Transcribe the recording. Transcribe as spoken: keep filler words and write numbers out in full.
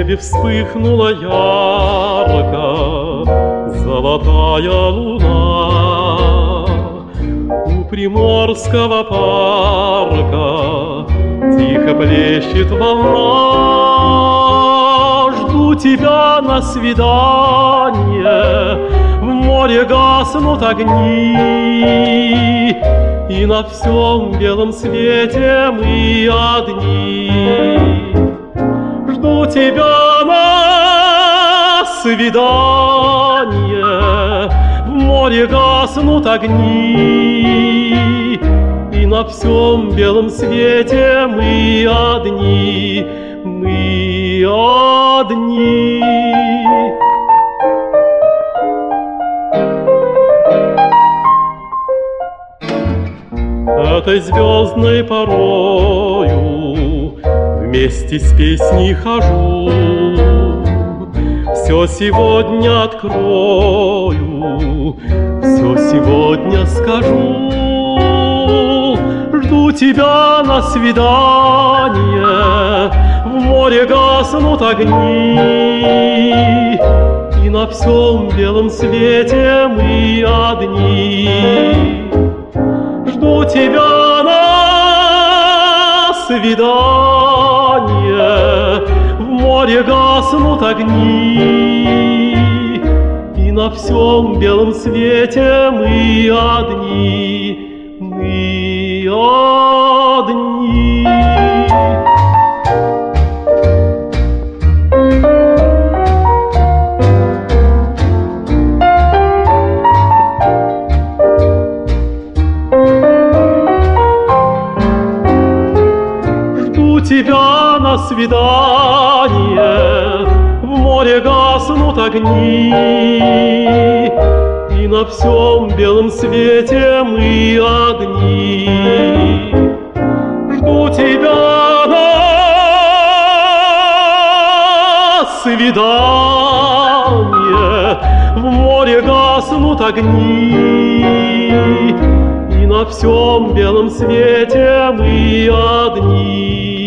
небе вспыхнула ярко золотая луна. У приморского парка тихо плещет волна. Жду тебя на свидание, в море гаснут огни, и на всем белом свете мы одни. Жду тебя на свидание, в море гаснут огни, и на всем белом свете мы одни, мы одни. Этой звездной порою вместе с песней хожу, все сегодня открою, все сегодня скажу. Жду тебя на свидание, в море гаснут огни, и на всем белом свете мы одни. Жду тебя на свидание, в море гаснут огни, и на всем белом свете мы одни, мы одни. Тебя на свидание, в море гаснут огни, и на всем белом свете мы одни. Жду тебя на свидание, в море гаснут огни, и на всем белом свете мы одни.